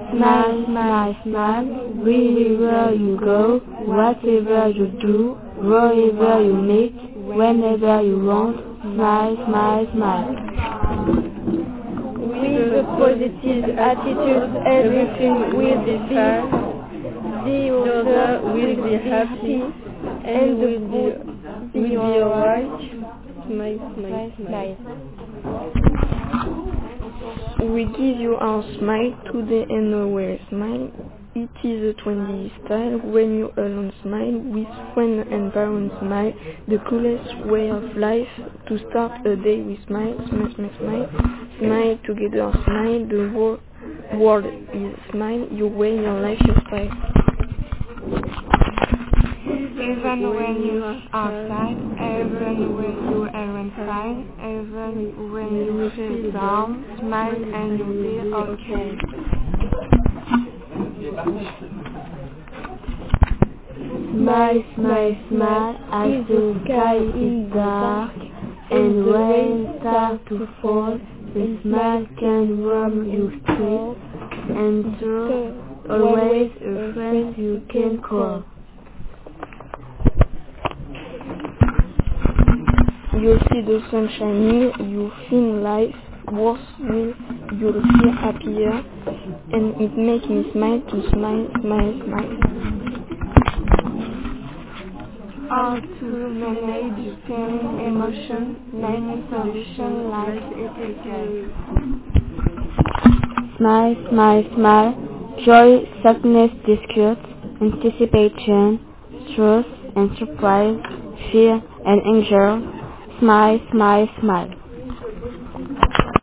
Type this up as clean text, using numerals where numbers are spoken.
Smile, smile, smile, wherever you go, whatever you do, wherever you meet, whenever you want, smile, smile, smile. With a positive attitude, everything will be fine. The other will be happy, and the good will be alright. Smile, smile, smile. We give you our smile today and always. Smile. It is a trendy style. When you alone smile, with friends and parents smile. The coolest way of life to start a day with smile. Smile, smile, smile. Smile together, smile. The whole world is smile. Your way, your life, your style. Even when you are sad, even when you aren't fine, even when you feel down, smile and you'll be okay. Smile, smile, smile as the sky is dark and rain starts to fall. The smile can warm your spirit and through always a friend you can call. You see the sun shining, you feel life worthwhile, you'll feel happier, and it makes me smile to smile, smile, smile. How to manage pain, emotion, many solutions like etiquette. Smile, smile, smile, joy, sadness, disgust, anticipation, truth and surprise, fear and anger. Smile, smile, smile.